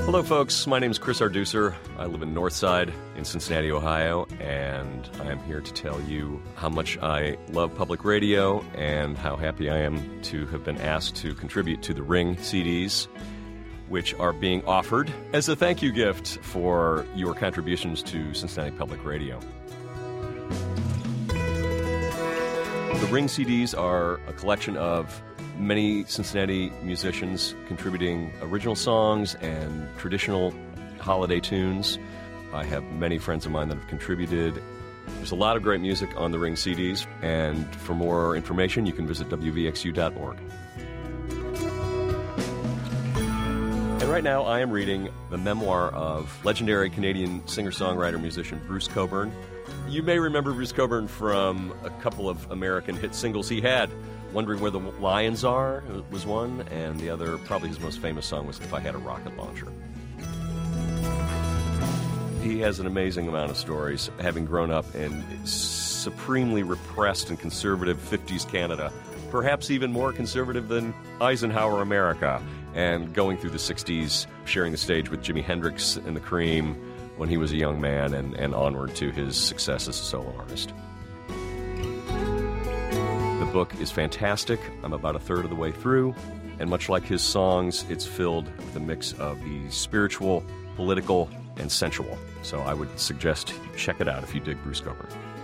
Hello, folks. My name is Chris Arducer. I live in Northside in Cincinnati, Ohio, and I am here to tell you how much I love public radio and how happy I am to have been asked to contribute to the Ring CDs, which are being offered as a thank you gift for your contributions to Cincinnati Public Radio. The Ring CDs are a collection of many Cincinnati musicians contributing original songs and traditional holiday tunes. I have many friends of mine that have contributed. There's a lot of great music on the Ring CDs, and for more information, you can visit wvxu.org. And right now, I am reading the memoir of legendary Canadian singer-songwriter-musician Bruce Cockburn. You may remember Bruce Cockburn from a couple of American hit singles he had. Wondering Where the Lions Are was one, and the other, probably his most famous song, was If I Had a Rocket Launcher. He has an amazing amount of stories, having grown up in supremely repressed and conservative 50s Canada, perhaps even more conservative than Eisenhower America, and going through the 60s, sharing the stage with Jimi Hendrix and the Cream when he was a young man, and onward to his success as a solo artist. The book is fantastic. I'm about a third of the way through, and much like his songs, it's filled with a mix of the spiritual, political, and sensual. So I would suggest you check it out if you dig Bruce Cockburn.